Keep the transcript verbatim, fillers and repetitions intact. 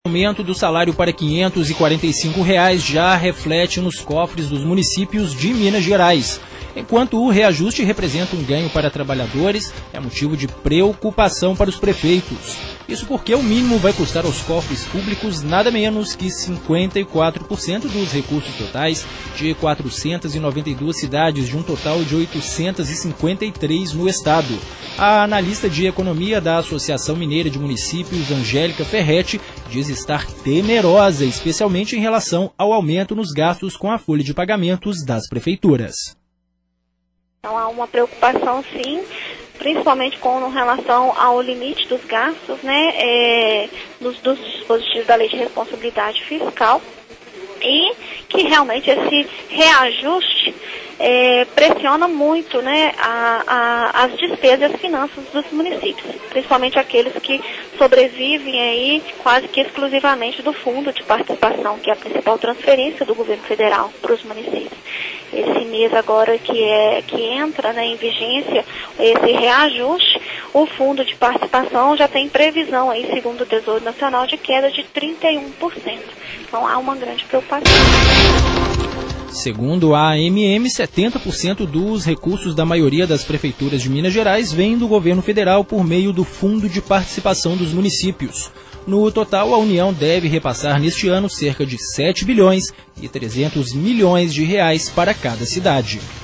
O aumento do salário para quinhentos e quarenta e cinco reais já reflete nos cofres dos municípios de Minas Gerais. Enquanto o reajuste representa um ganho para trabalhadores, é motivo de preocupação para os prefeitos. Isso porque o mínimo vai custar aos cofres públicos nada menos que cinquenta e quatro por cento dos recursos totais de quatrocentas e noventa e duas cidades, de um total de oitocentas e cinquenta e três no estado. A analista de economia da Associação Mineira de Municípios, Angélica Ferretti, diz estar temerosa, especialmente em relação ao aumento nos gastos com a folha de pagamentos das prefeituras. Então há uma preocupação, sim, principalmente com relação ao limite dos gastos, né, é, dos, dos dispositivos da Lei de Responsabilidade Fiscal, e que realmente esse reajuste é, pressiona muito, né, a, a, as despesas e as finanças dos municípios, principalmente aqueles que sobrevivem aí quase que exclusivamente do Fundo de Participação, que é a principal transferência do governo federal para os municípios. Esse mês agora que, é, que entra, né, em vigência esse reajuste, o Fundo de Participação já tem previsão, aí, segundo o Tesouro Nacional, de queda de trinta e um por cento. Então há uma grande preocupação. Segundo a A M M, setenta por cento dos recursos da maioria das prefeituras de Minas Gerais vêm do governo federal por meio do Fundo de Participação dos Municípios. No total, a União deve repassar neste ano cerca de sete bilhões e trezentos milhões de reais para cada cidade.